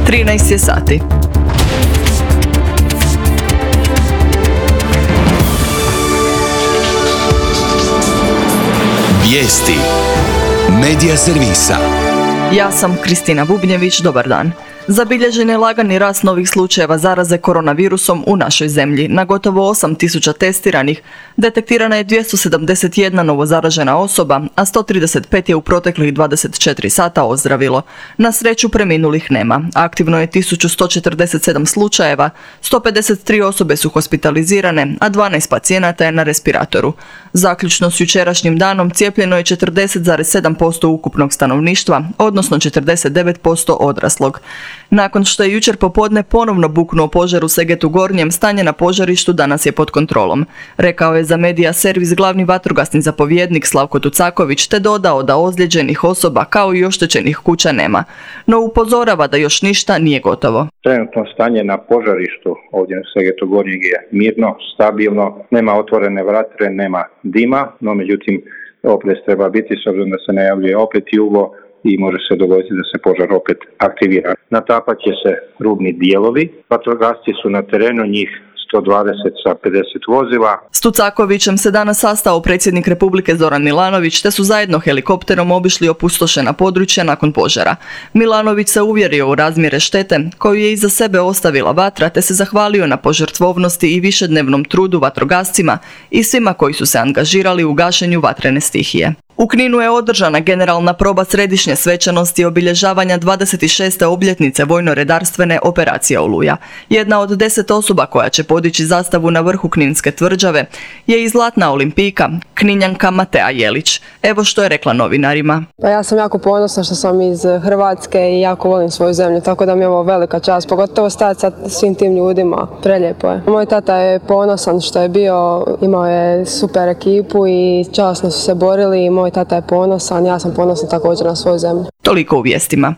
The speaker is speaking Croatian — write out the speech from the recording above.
13 je sati. Vijesti Medija servisa. Ja sam Kristina Bubnjević, dobar dan. Zabilježen je lagani rast novih slučajeva zaraze koronavirusom u našoj zemlji. Na gotovo 8.000 testiranih detektirana je 271 novozaražena osoba, a 135 je u proteklih 24 sata ozdravilo. Na sreću preminulih nema. Aktivno je 1147 slučajeva, 153 osobe su hospitalizirane, a 12 pacijenata je na respiratoru. Zaključno s jučerašnjim danom cijepljeno je 40,7% ukupnog stanovništva, odnosno 49% odraslog. Nakon što je jučer popodne ponovno buknuo požar u Segetu Gornjem, stanje na požarištu danas je pod kontrolom, rekao je za Medija servis glavni vatrogasni zapovjednik Slavko Tucaković, te dodao da ozlijeđenih osoba kao i oštećenih kuća nema. No upozorava da još ništa nije gotovo. Trenutno stanje na požarištu ovdje u Segetu Gornjeg je mirno, stabilno, nema otvorene vatre, nema dima, no međutim oprez treba biti s obzirom da se najavljuje opet jugo i može se dogoditi da se požar opet aktivira. Natapat će se rubni dijelovi, vatrogasci su na terenu, njih 120 sa 50 vozila. S Tucakovićem se danas sastao predsjednik Republike Zoran Milanović, te su zajedno helikopterom obišli opustošena područja nakon požara. Milanović se uvjerio u razmjere štete koju je iza sebe ostavila vatra, te se zahvalio na požrtvovnosti i višednevnom trudu vatrogascima i svima koji su se angažirali u gašenju vatrene stihije. U Kninu je održana generalna proba središnje svečanosti obilježavanja 26. obljetnice vojno-redarstvene operacije Oluja. Jedna od 10 osoba koja će podići zastavu na vrhu Kninske tvrđave je i zlatna olimpijka, Kninjanka Matea Jelić. Evo što je rekla novinarima. Pa ja sam jako ponosna što sam iz Hrvatske i jako volim svoju zemlju, tako da mi je ovo velika čast, pogotovo stajati sa svim tim ljudima. Prelijepo je. Moj tata je ponosan što je bio, imao je super ekipu i časno su se borili i moj tata je ponosan, ja sam ponosan također na svoju zemlju. Toliko u vijestima.